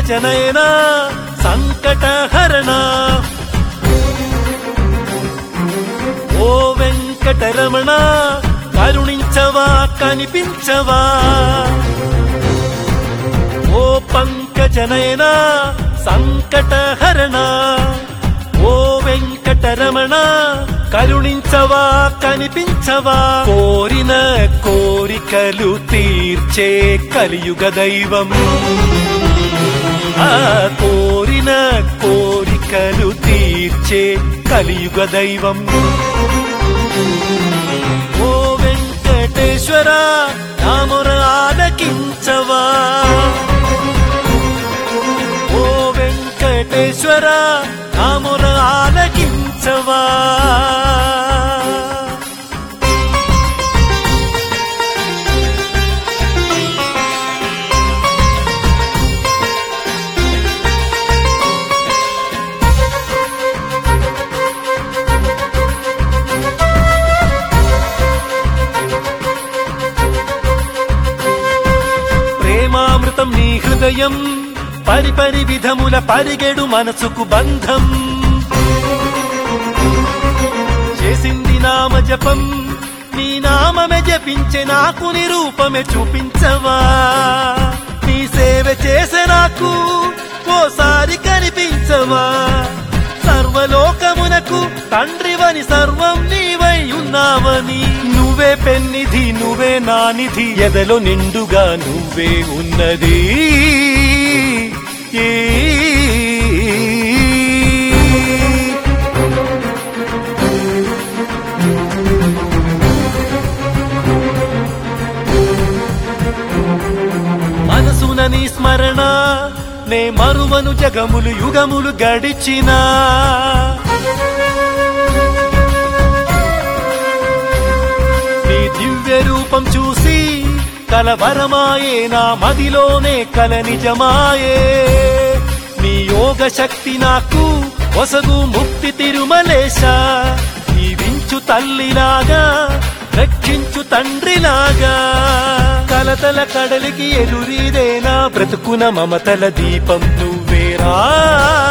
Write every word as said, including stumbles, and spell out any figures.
పంకజనయన సంకటహరణ ఓ వెంకటరమణ కరుణించవా కనిపించవా ఓ పంకజనయన సంకటహరణ ఓ వెంకటరమణ కరుణించవా కనిపించవా కోరిన కోరికలు తీర్చే కలియుగ దైవం ఆ కోరిన కోరికలు తీర్చే కలియుగ దైవం ఓ వెంకటేశ్వర నా మొర ఆలకించవా ఓ వెంకటేశ్వర నా మొర ఆలకించవా ప్రేమామృతం నీ హృదయం పరిపరి విధముల పరిగెడు మనసుకు బంధం చేసింది నామ జపం నీ నామమే జపించే నాకు నిరూపమే చూపించవా నీ సేవ చేసే నాకు ఓసారి కనిపించవా సర్వలోకమునకు తండ్రివని సర్వం నీవై ఉన్నావని నువ్వే పెన్నిధి నువ్వే నానిధి ఎదలో నిండుగా నువ్వే ఉన్నది ఏ మనసున నీ స్మరణ నే మరువను జగములు యుగములు గడిచినా నీ దివ్య రూపం చూసి కలవరమాయే నా మదిలోనే కల నిజమాయే నీ యోగ శక్తి నాకు వసగు ముక్తి తిరుమలేశ జీవించు తల్లిలాగా రక్షించు తండ్రిలాగా కలతల కడలికి ఎదురీదేనా బ్రతుకున మమతల దీపం నువ్వేరా